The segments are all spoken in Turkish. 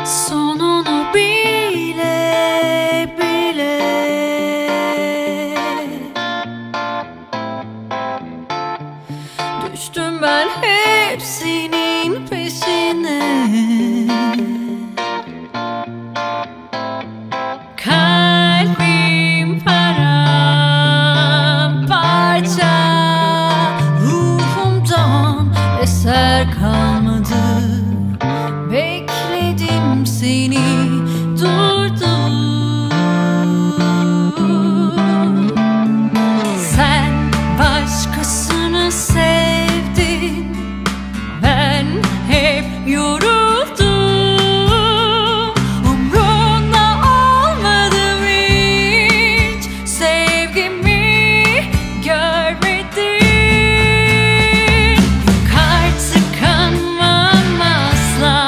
Sonunu bile bile düştüm ben hepsinin peşine. Kalbim paramparça, ruhumdan eser kalmadı. Bekledim seni, durdum. Sen başkasını sevdin, ben hep yoruldum. Umrunda olmadım hiç, sevgimi görmedin. Yok artık kanmam asla,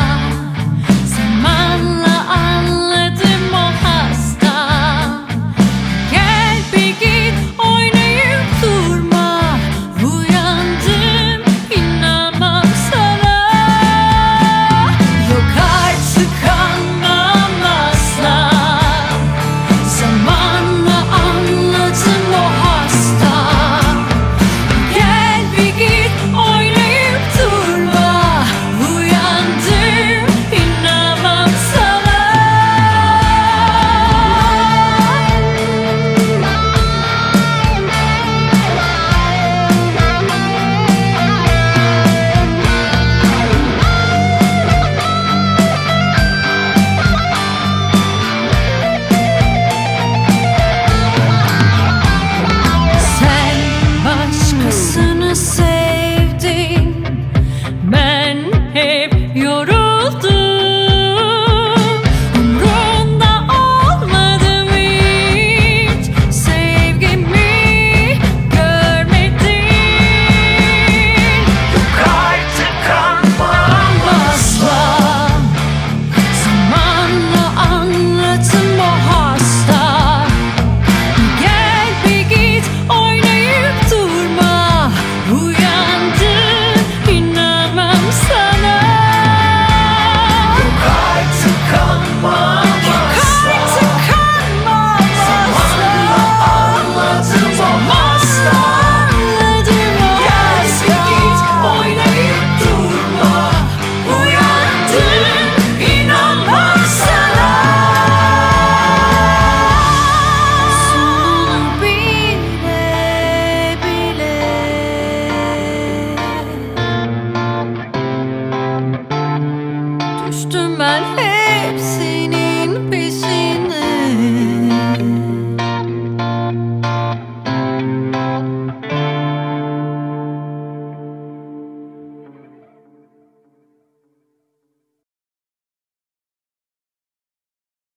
zamanla anladım o hasta. Gel bir git, oynayıp durma. Uyandım, inanmam sana. Yok artık kanmam asla, zamanla anladım o hasta. Gel bir git, oynayıp durma. Uyandım, inanmam sana. Sen başkasını sevdin, ben hep yoruldum. Umrunda olmadım hiç, sevgimi görmedin. Yok artık kanmam asla, zamanla anladım o hasta. Gel bir git, oynayıp durma. Uyandım, inanmam sana. Yok artık kanmam asla, zamanla anladım o hasta. Gel bir git, oynayıp durma. Uyandım, inanmam sana. Sonunu bile bile düştüm ben hepsinin peşine.